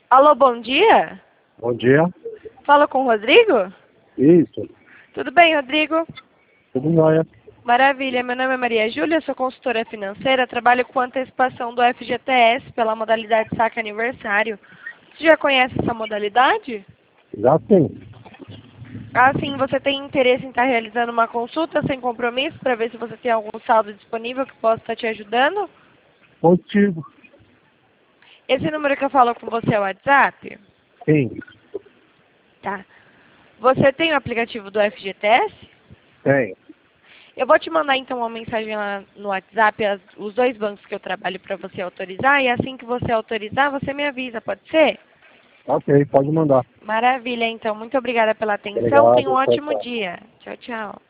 Alô, bom dia? Bom dia. Fala com o Rodrigo? Isso. Tudo bem, Rodrigo? Tudo jóia. Maravilha, meu nome é Maria Júlia, sou consultora financeira, trabalho com antecipação do FGTS pela modalidade saque aniversário. Você já conhece essa modalidade? Já sim. Assim, você tem interesse em estar realizando uma consulta sem compromisso para ver se você tem algum saldo disponível que possa estar te ajudando? Positivo. Esse número que eu falo com você é o WhatsApp? Sim. Tá. Você tem o aplicativo do FGTS? Tem. Eu vou te mandar então uma mensagem lá no WhatsApp, os dois bancos que eu trabalho para você autorizar, e assim que você autorizar, você me avisa, pode ser? Ok, pode mandar. Maravilha, então. Muito obrigada pela atenção. Tenha um Obrigado. Tchau, ótimo tchau. dia. Tchau, tchau.